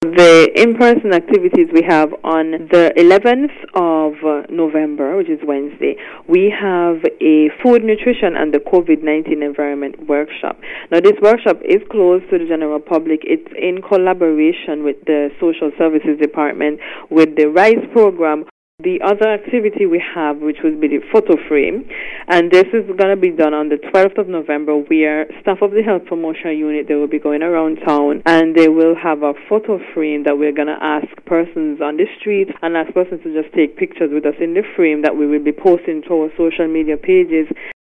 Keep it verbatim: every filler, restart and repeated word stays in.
The in-person activities we have on the eleventh of uh, November, which is Wednesday, we have a food, nutrition, and the COVID nineteen environment workshop. Now, this workshop is closed to the general public. It's in collaboration with the Social Services Department with the RISE program. The other activity we have, which would be the photo frame, and this is going to be done on the twelfth of November, where staff of the Health Promotion Unit, they will be going around town, and they will have a photo frame that we're going to ask persons on the street and ask persons to just take pictures with us in the frame that we will be posting to our social media pages.